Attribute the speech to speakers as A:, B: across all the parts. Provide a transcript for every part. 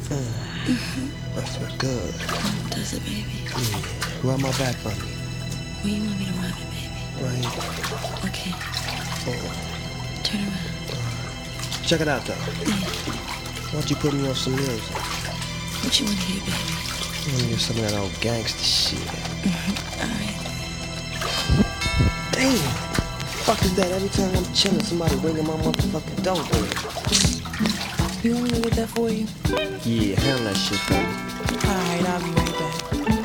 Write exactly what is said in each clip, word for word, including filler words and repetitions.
A: Mm. That smells good.
B: Does it, baby?
A: Yeah. Rub my back for me.
B: Where you want me to rub it, baby?
A: Right here.
B: Okay.
A: Oh.
B: Turn around.
A: Uh, check it out, though.
B: Yeah.
A: Why don't you put me on some music?
B: What you want to hear, baby?
A: I want to hear some of that old gangster shit.
B: Mm-hmm. All right.
A: Damn. Fuck is that? Every time I'm chilling, somebody ringing my motherfucking doorbell.
B: You want me to get that for you?
A: Yeah, handle that shit for me.
B: Alright, I'll be right back.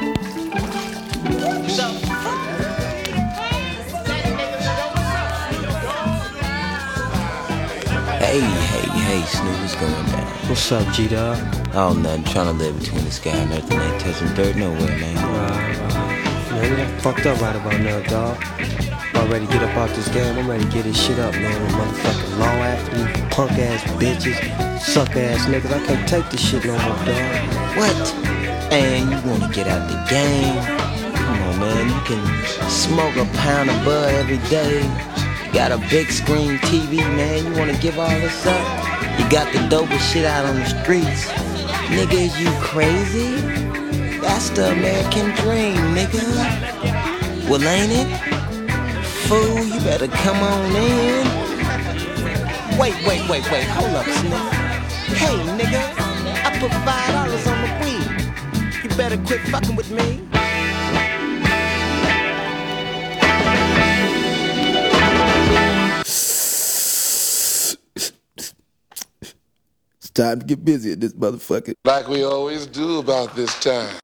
C: Hey, hey, hey, Snoop, what's going down?
A: What's up, G-Dog?
C: Oh, nothing. Trying to live between the sky and earth and ain't touching dirt nowhere, man.
A: Right, right. Man, we done fucked up right about now, dog. I'm ready to get up out this game. I'm ready to get this shit up, man. With motherfucking law after me, punk ass bitches, suck ass niggas. I can't take this shit no more, dog.
C: What? And you wanna get out the game? Come on, man. You can smoke a pound of bud every day. You got a big screen T V, man. You wanna give all this up? You got the dopest shit out on the streets. Nigga, is you crazy? That's the American dream, nigga. Well, ain't it? Fool, you better come on in. Wait, wait, wait, wait, hold up, Snoop. Hey, nigga, I put five dollars on the weed. You better quit fucking with me.
D: It's time to get busy at this motherfucker.
E: Like we always do about this time.